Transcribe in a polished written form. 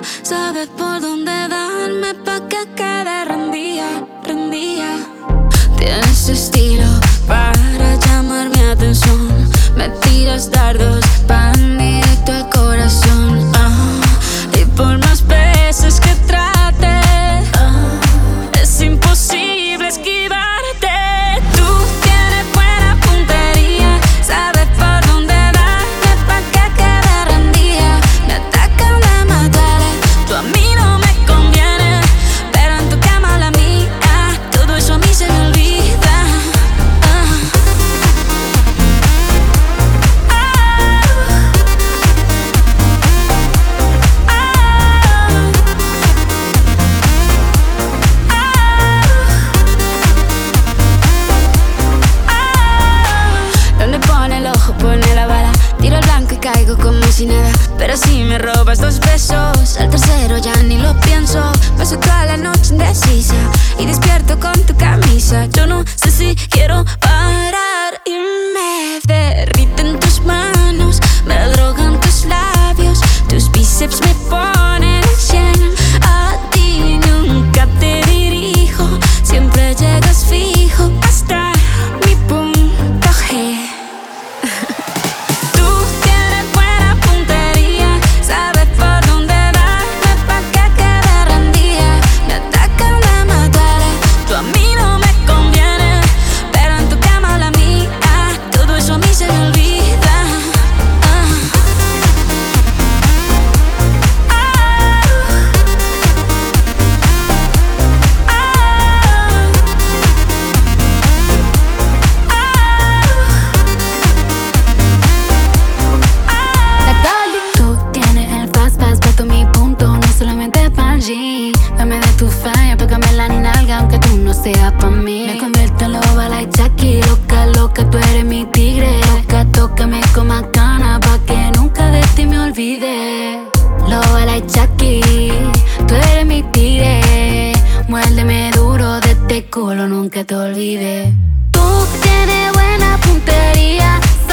Sabes por dónde darme pa' que quede rendida, rendida. Tienes estilo para llamar mi atención. Me tiras dardos, van directo al corazón. Y por más veces que trate, es imposible esquivarte. Tú tienes buena puntería, sabes por dónde darme pa' que quede rendida. Me atacan, me duele, tú a mí no me conviene, pero en tu cama la mía, todo eso a mí se me olvida. Donde pone el ojo pone la bala, tiro al blanco y caigo como si nada. Pero si me robas 2 besos, al tercero ya ni lo pienso. Paso toda la noche indecisa y despierto con tu camisa. Yo no sé si quiero parar y me derriten tus manos, me drogan tus labios, tus bíceps me ponen en 100. A ti nunca te dirijo, siempre llegas fijo hasta mi punto G. Tú tienes buena puntería, sabes por dónde darme pa' que quede rendida. Me atacan, me duele, tú a mí no me conviene, pero en tu cama la mía, todo eso a mí se me olvida. Tú tienes el fast pass pa' todo mi punto, no solamente pa' G. Dame de tu falla, tócame la nalga aunque tú no seas pa' mí. Me convierto en loba like Jackie, loca, loca, tú eres mi tigre. Loca, tócame con más ganas pa' que nunca de ti me olvide. Loba like Jackie, tú eres mi tigre. Muérdeme duro de este culo, nunca te olvides. Tú tienes buena puntería,